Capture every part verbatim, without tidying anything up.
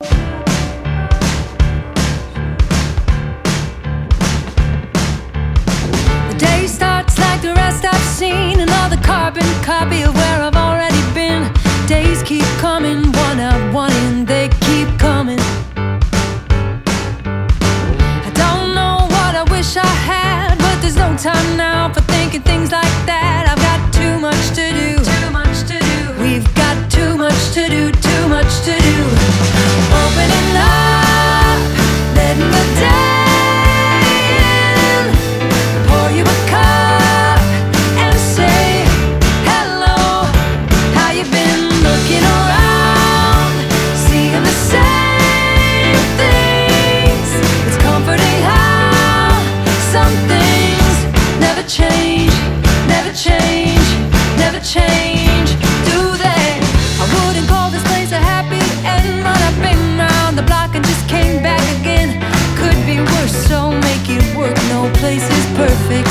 The day starts like the rest I've seen, another carbon copy of where I've already been. Days keep coming, one out, one in, they keep coming. I don't know what I wish I had, but there's no time now for thinking things like that. I've got too much to do, too much to do. We've got too much to do, too much to do. Opening up, letting the day in. Pour you a cup and say hello. How you been? Looking around, seeing the same things. It's comforting how some things never change, never change, never change, do they? I wouldn't call this place a happy end, but I've been round the block and just came back again. Could be worse, so make it work. No place is perfect.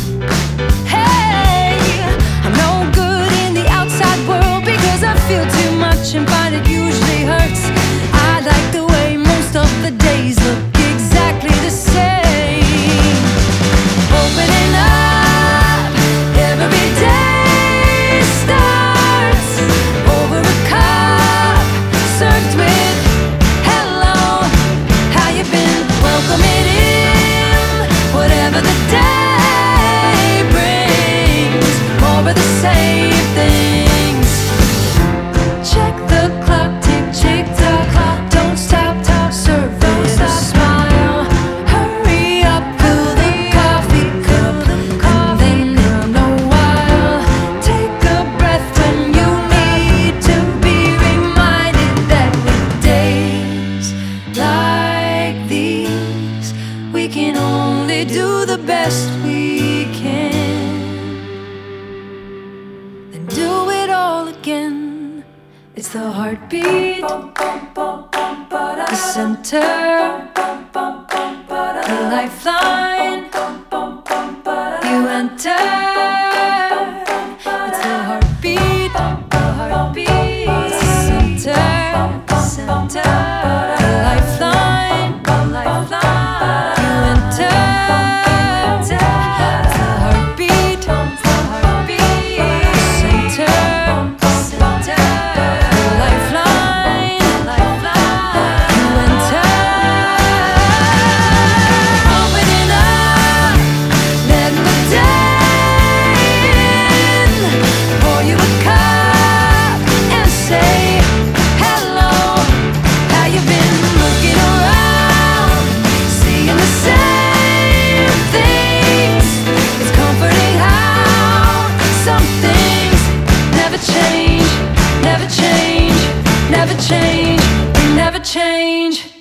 Hey, I'm no good in the outside world because I feel too much and find it usually hurts. I like the way most of the days look exactly the same. Opening up, every day starts over a cup served with hello. How you been? Welcome it in. Whatever the day brings, more of the same things. Check the clock, tick, tick, tock. Don't stop, talk, serve it a smile. Hurry up, fill the coffee cup, and then in a while, take a breath when you need to be reminded that with days like these, we can only do the best we can, then do it all again. It's the heartbeat, the center, the lifeline. You enter. It's the heartbeat, the heartbeat, the center, the center, the lifeline, the lifeline. You enter. It's the heartbeat, the heartbeat, the center, the center, the lifeline, the lifeline. You enter. Opening up, letting the day in. Pour you a cup and say hello. How you been? Looking around, seeing the same things. It's comforting how some things never change, never change, never change, they never change.